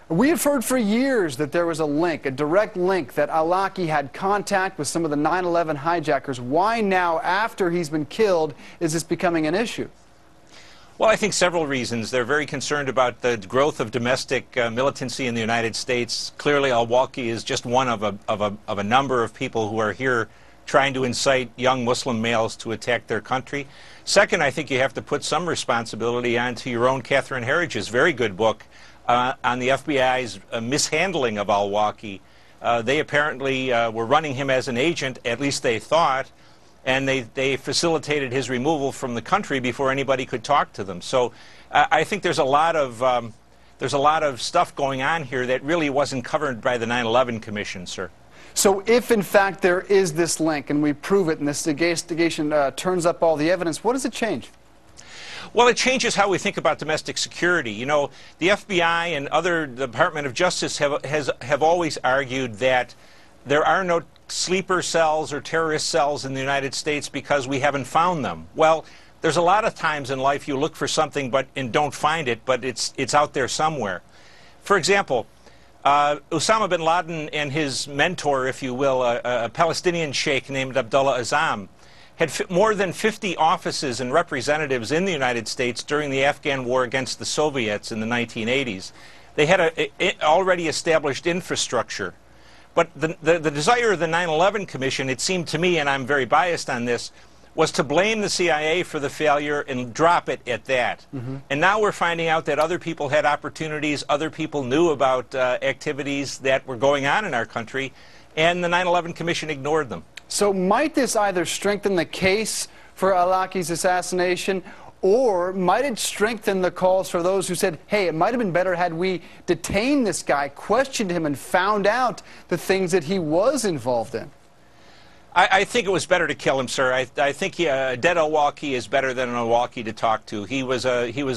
We have heard for years that there was a link, a direct link, that Awlaki had contact with some of the 9/11 hijackers. Why now, after he's been killed, is this becoming an issue? Well, I think several reasons. They're very concerned about the growth of domestic militancy in the United States. Clearly, Awlaki is just one of a number of people who are here trying to incite young Muslim males to attack their country. Second, I think you have to put some responsibility onto your own Catherine Herridge's very good book on the FBI's mishandling of Awlaki. They apparently were running him as an agent, at least they thought, and they facilitated his removal from the country before anybody could talk to them. So I think there's a lot of stuff going on here that really wasn't covered by the 9/11 Commission, sir. So if, in fact, there is this link, and we prove it, and this investigation turns up all the evidence, what does it change? Well, it changes how we think about domestic security. You know, the FBI and other Department of Justice have always argued that there are no sleeper cells or terrorist cells in the United States because we haven't found them. Well, there's a lot of times in life you look for something and don't find it, but it's out there somewhere. For example, Osama bin Laden and his mentor, if you will, a Palestinian sheikh named Abdullah Azzam, had more than 50 offices and representatives in the United States during the Afghan war against the Soviets in the 1980s. They had an already established infrastructure. But the desire of the 9/11 Commission, it seemed to me, and I'm very biased on this, was to blame the CIA for the failure and drop it at that. And now we're finding out that other people had opportunities, other people knew about activities that were going on in our country, and the 9/11 Commission ignored them. So might this either strengthen the case for Awlaki's assassination, or might it strengthen the calls for those who said, hey, it might have been better had we detained this guy, questioned him, and found out the things that he was involved in? I think it was better to kill him, sir. I think a dead Awlaki is better than an Awlaki to talk to. He was